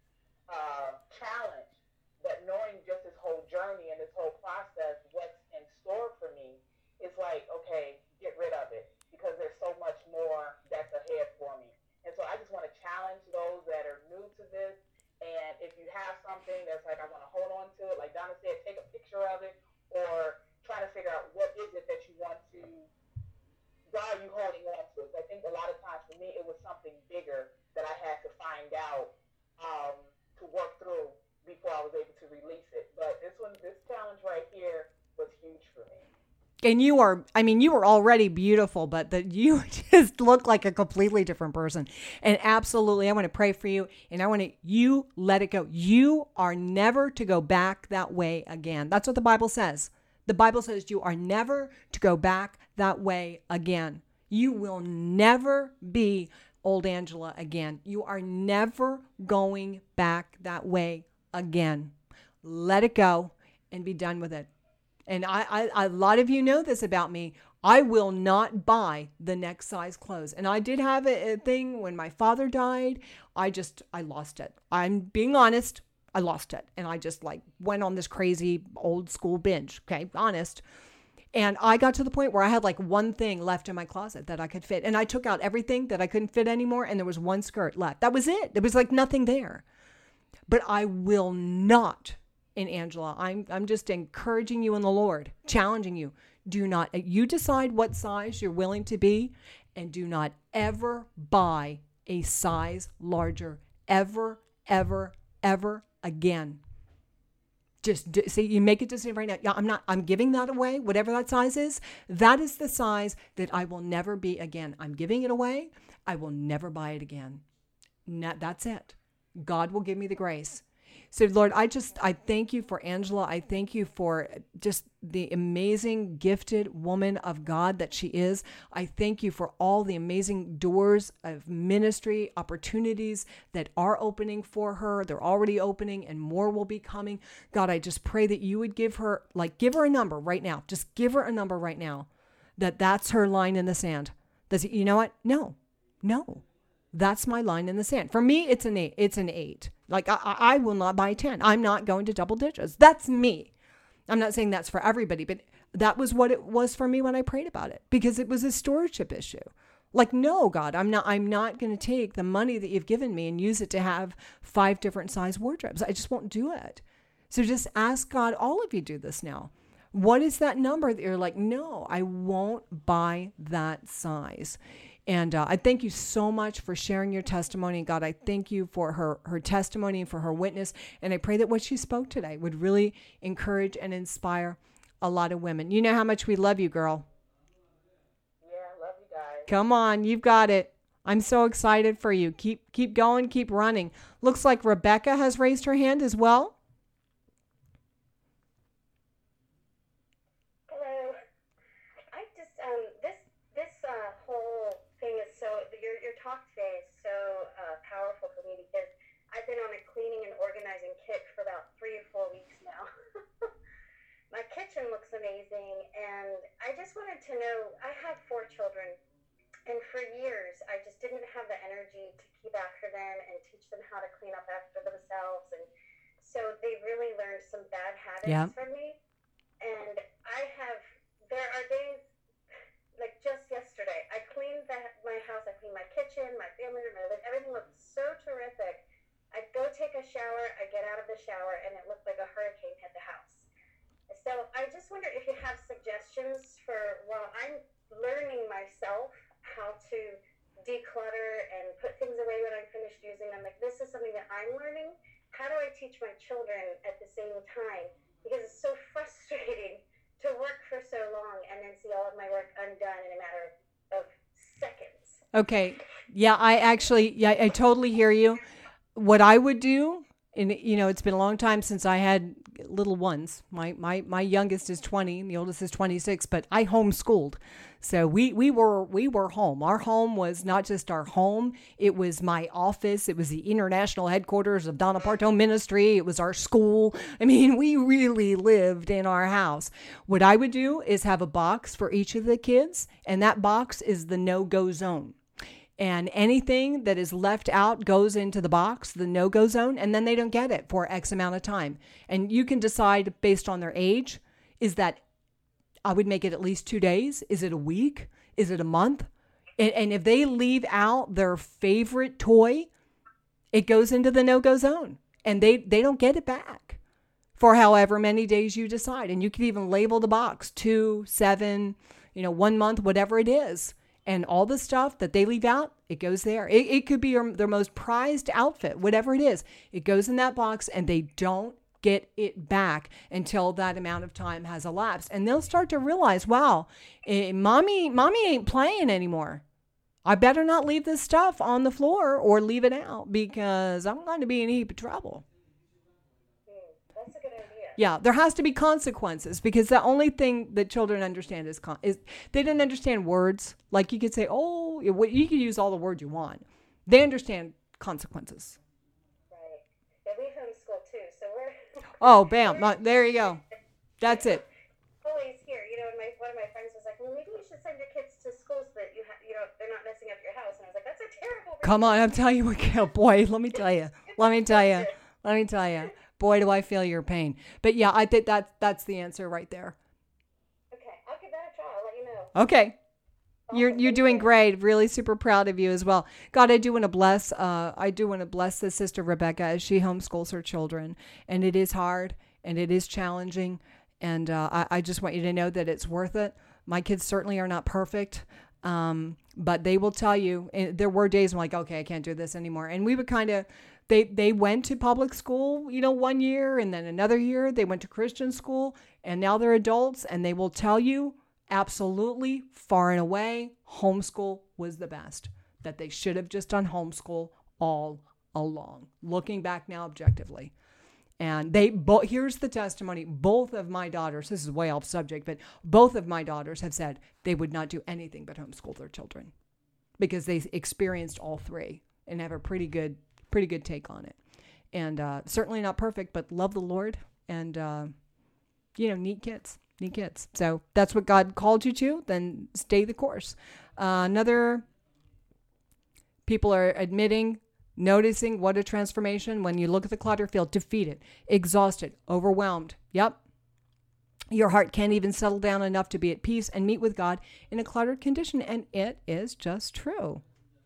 uh, challenge, but knowing just this whole journey and this whole process, what's in store for me, it's like, okay, get rid of it because there's so much more that's ahead for me. And so I just want to challenge those that are new to this. And if you have something that's like, I want to hold on to it, like Donna said, take a picture of it or try to figure out what is it that you want to, why are you holding on to it? So I think a lot of times for me, it was something bigger that I had to find out um, to work through before I was able to release it. But this one, this challenge right here was huge for me. And you are, I mean, you were already beautiful, but that you just look like a completely different person. And absolutely, I want to pray for you. And I want to, you let it go. You are never to go back that way again. That's what the Bible says. The Bible says you are never to go back that way again. You will never be old Angela again. You are never going back that way again. Let it go and be done with it. And I, I, a lot of you know this about me. I will not buy the next size clothes. And I did have a, a thing when my father died. I just, I lost it. I'm being honest. I lost it. And I just like went on this crazy old school binge. Okay. Honest. And I got to the point where I had like one thing left in my closet that I could fit. And I took out everything that I couldn't fit anymore. And there was one skirt left. That was it. There was like nothing there. But I will not in Angela. I'm I'm just encouraging you in the Lord, challenging you. Do not, you decide what size you're willing to be, and do not ever buy a size larger ever, ever, ever again. Just do, see, you make a decision right now. Yeah, I'm not, I'm giving that away, whatever that size is. That is the size that I will never be again. I'm giving it away. I will never buy it again. Not, that's it. God will give me the grace. So Lord, I just, I thank you for Angela. I thank you for just the amazing, gifted woman of God that she is. I thank you for all the amazing doors of ministry, opportunities that are opening for her. They're already opening and more will be coming. God, I just pray that you would give her, like, give her a number right now. Just give her a number right now, that that's her line in the sand. Does you know what? No, no. That's my line in the sand. For me, it's an eight. It's an eight. Like I, I will not buy ten. I'm not going to double digits. That's me. I'm not saying that's for everybody, but that was what it was for me when I prayed about it, because it was a stewardship issue. Like, no, God, I'm not, I'm not going to take the money that you've given me and use it to have five different size wardrobes. I just won't do it. So just ask God, all of you do this now. What is that number that you're like, no, I won't buy that size? And uh, I thank you so much for sharing your testimony. God, I thank you for her, her testimony and for her witness. And I pray that what she spoke today would really encourage and inspire a lot of women. You know how much we love you, girl. Yeah, love you guys. Come on, you've got it. I'm so excited for you. Keep keep going, keep running. Looks like Rebecca has raised her hand as well. Hello. I just um this this uh, whole thing is so your your talk today is so uh, powerful for me, because I've been on a cleaning and organizing kick for about three or four weeks now. My kitchen looks amazing, and I just wanted to know, I have four children, and for years I just didn't have the energy to keep after them and teach them how to clean up after themselves, and so they really learned some bad habits Yeah. from me. And I have, there are days, like just yesterday, I cleaned the, my house, I cleaned my kitchen, my family room, my living, everything looked so terrific. I'd go take a shower, I get out of the shower, and it looked like a hurricane hit the house. So I just wonder if you have suggestions for, while I'm learning myself how to declutter and put things away when I'm finished using them, like this is something that I'm learning. How do I teach my children at the same time? Because it's so frustrating to work for so long and then see all of my work undone in a matter of seconds. Okay. Yeah, I actually, yeah, I totally hear you. What I would do, and you know, it's been a long time since I had little ones. My my my youngest is twenty, and the oldest is twenty-six. But I homeschooled, so we we were we were home. Our home was not just our home; it was my office. It was the international headquarters of Donna Parto Ministry. It was our school. I mean, we really lived in our house. What I would do is have a box for each of the kids, and that box is the no-go zone. And anything that is left out goes into the box, the no-go zone, and then they don't get it for X amount of time. And you can decide based on their age, is that, I would make it at least two days. Is it a week? Is it a month? And, and if they leave out their favorite toy, it goes into the no-go zone. And they, they don't get it back for however many days you decide. And you can even label the box, two, seven, you know, one month, whatever it is. And all the stuff that they leave out, it goes there. It, it could be your, their most prized outfit, whatever it is. It goes in that box, and they don't get it back until that amount of time has elapsed. And they'll start to realize, wow, eh, mommy, mommy ain't playing anymore. I better not leave this stuff on the floor or leave it out, because I'm going to be in a heap of trouble. That's a good idea. Yeah, there has to be consequences, because the only thing that children understand is con- is they don't understand words. Like you could say, oh, you could use all the words you want. They understand consequences. Right. Yeah, we homeschool too, so we're... Oh, bam. Uh, There you go. That's it. Always here, you know, and my, one of my friends was like, well, maybe you should send your kids to school so that you, ha- you know, they're not messing up your house. And I was like, that's a terrible... Come on, I'm telling you what, oh, boy, let me tell you. Let me tell you. Let me tell you. Boy, do I feel your pain. But yeah, I think that, that's the answer right there. Okay, I'll give that a try. I'll let you know. Okay. You're you're doing great. Really super proud of you as well. God, I do want to bless uh I do want to bless this sister Rebecca as she homeschools her children. And it is hard. and it is challenging. And uh, I, I just want you to know that it's worth it. My kids certainly are not perfect, um, but they will tell you. And there were days I'm like, okay, I can't do this anymore. And we would kind of, they they went to public school, you know, one year, and then another year they went to Christian school, and now they're adults, and they will tell you absolutely, far and away, homeschool was the best. That they should have just done homeschool all along. Looking back now objectively. And they both, here's the testimony. Both of my daughters, this is way off subject, but both of my daughters have said they would not do anything but homeschool their children because they experienced all three and have a pretty good, pretty good take on it. And uh, certainly not perfect, but love the Lord and, uh, you know, neat kids, neat kids. So that's what God called you to, then stay the course. Uh, another, people are admitting, noticing what a transformation when you look at the clutter, feel defeated, exhausted, overwhelmed. Yep. Your heart can't even settle down enough to be at peace and meet with God in a cluttered condition. And it is just true.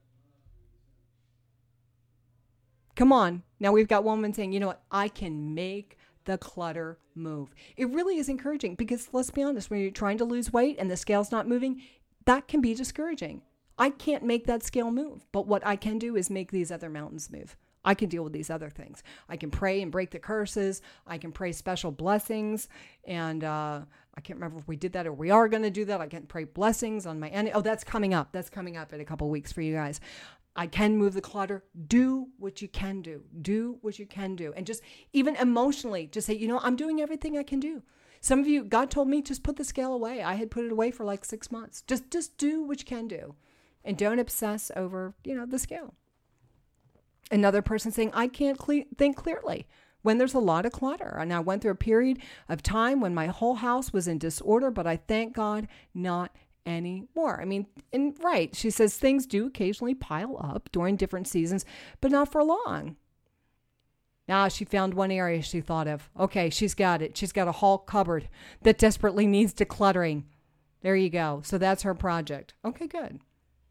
Come on. Now we've got one woman saying, you know what? I can make the clutter move. It really is encouraging because let's be honest, when you're trying to lose weight and the scale's not moving, that can be discouraging. I can't make that scale move, but what I can do is make these other mountains move. I can deal with these other things. I can pray and break the curses. I can pray special blessings. And uh, I can't remember if we did that or we are going to do that. I can pray blessings on my enemy. Oh, that's coming up. That's coming up in a couple of weeks for you guys. I can move the clutter. Do what you can do. Do what you can do. And just even emotionally, just say, you know, I'm doing everything I can do. Some of you, God told me, just put the scale away. I had put it away for like six months. Just, just do what you can do. And don't obsess over, you know, the scale. Another person saying, I can't cle- think clearly when there's a lot of clutter. And I went through a period of time when my whole house was in disorder, but I thank God not anymore. I mean, and right, she says things do occasionally pile up during different seasons, but not for long. Now she found one area she thought of. Okay, she's got it. She's got a hall cupboard that desperately needs decluttering. There you go. So that's her project. Okay, good.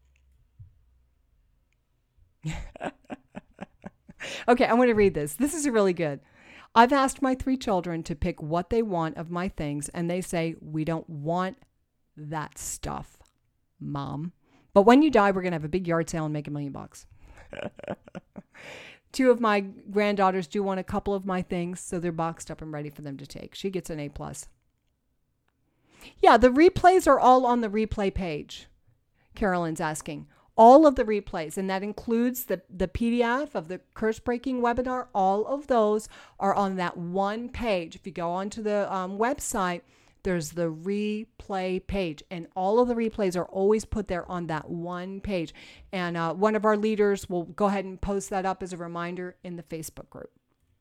Okay, I want to read this. This is really good. I've asked my three children to pick what they want of my things, and they say, we don't want that stuff, Mom. But when you die, we're going to have a big yard sale and make a million bucks. Two of my granddaughters do want a couple of my things, so they're boxed up and ready for them to take. She gets an A plus. Yeah, the replays are all on the replay page. Carolyn's asking. All of the replays, and that includes the, the P D F of the curse breaking webinar. All of those are on that one page. If you go onto the um, website, there's the replay page, and all of the replays are always put there on that one page. And uh, one of our leaders will go ahead and post that up as a reminder in the Facebook group.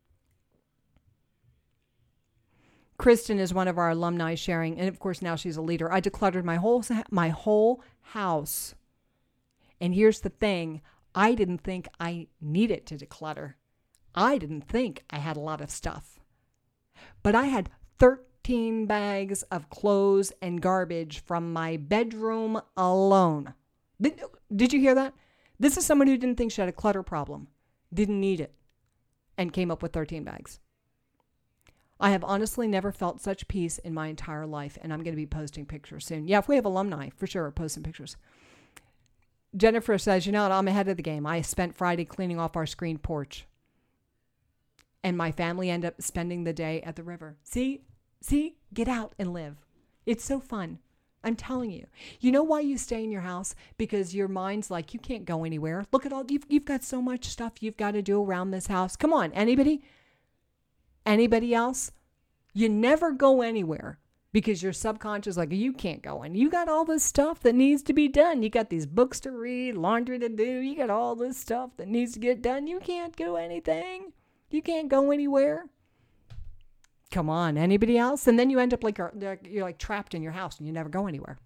Kristen is one of our alumni sharing, and of course now she's a leader. I decluttered my whole my whole house. And here's the thing, I didn't think I needed to declutter. I didn't think I had a lot of stuff. But I had thirteen bags of clothes and garbage from my bedroom alone. Did, did you hear that? This is someone who didn't think she had a clutter problem, didn't need it, and came up with thirteen bags. I have honestly never felt such peace in my entire life, and I'm going to be posting pictures soon. Yeah, if we have alumni, for sure, post some pictures. Jennifer says, you know what, I'm ahead of the game. I spent Friday cleaning off our screen porch. And my family ended up spending the day at the river. See? See? Get out and live. It's so fun. I'm telling you. You know why you stay in your house? Because your mind's like, you can't go anywhere. Look at all, you've, you've got so much stuff you've got to do around this house. Come on, anybody? Anybody else? You never go anywhere. Because your subconscious is like, you can't go in. You got all this stuff that needs to be done. You got these books to read, laundry to do. You got all this stuff that needs to get done. You can't do anything. You can't go anywhere. Come on, anybody else? And then you end up like you're like trapped in your house and you never go anywhere.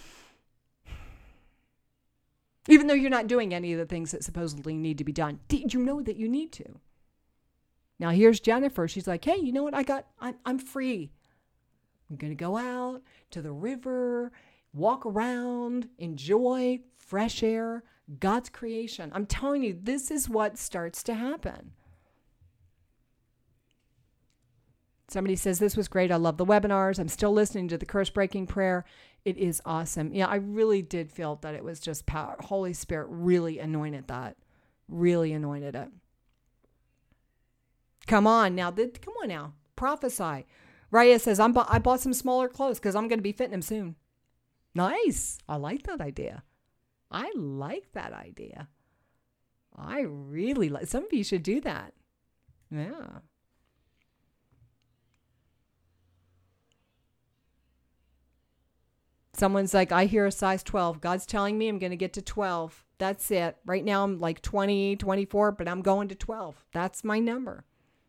Even though you're not doing any of the things that supposedly need to be done. Did you know that you need to? Now here's Jennifer. She's like, hey, you know what? I got, I'm, I'm free. I'm going to go out to the river, walk around, enjoy fresh air, God's creation. I'm telling you, this is what starts to happen. Somebody says, this was great. I love the webinars. I'm still listening to the curse breaking prayer. It is awesome. Yeah, I really did feel that it was just power. Holy Spirit really anointed that. Really anointed it. Come on now. Th- come on now. Prophesy. Raya says, I'm bu- I bought some smaller clothes because I'm going to be fitting them soon. Nice. I like that idea. I like that idea. I really like, some of you should do that. Yeah. Someone's like, I hear a size twelve. God's telling me I'm going to get to twelve. That's it. Right now I'm like twenty, twenty-four, but I'm going to twelve. That's my number.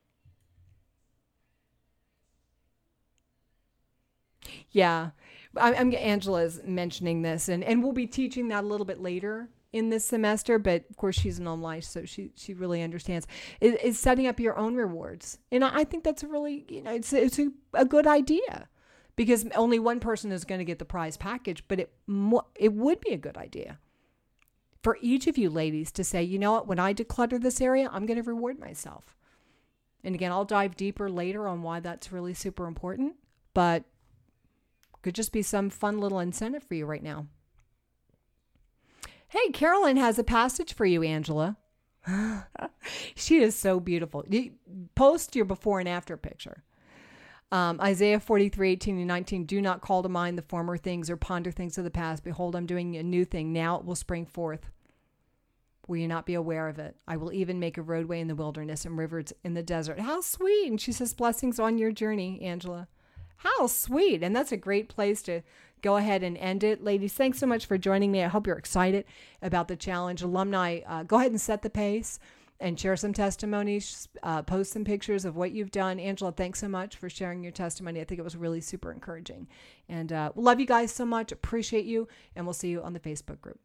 Yeah. I, I'm Angela's mentioning this, and, and we'll be teaching that a little bit later in this semester, but of course she's an online, so she she really understands. It, it's setting up your own rewards. And I, I think that's a really, you know, it's, it's a, a good idea. Because only one person is going to get the prize package, but it it would be a good idea for each of you ladies to say, you know what, when I declutter this area, I'm going to reward myself. And again, I'll dive deeper later on why that's really super important, but could just be some fun little incentive for you right now. Hey, Carolyn has a passage for you, Angela. She is so beautiful. You post your before and after picture. Um, Isaiah forty-three, eighteen and nineteen, do not call to mind the former things or ponder things of the past. Behold, I'm doing a new thing. Now it will spring forth. Will you not be aware of it? I will even make a roadway in the wilderness and rivers in the desert. How sweet. And she says, blessings on your journey, Angela. How sweet. And that's a great place to go ahead and end it. Ladies, thanks so much for joining me. I hope you're excited about the challenge. Alumni, uh, go ahead and set the pace. And share some testimonies, uh, post some pictures of what you've done. Angela, thanks so much for sharing your testimony. I think it was really super encouraging. And uh, love you guys so much. Appreciate you. And we'll see you on the Facebook group.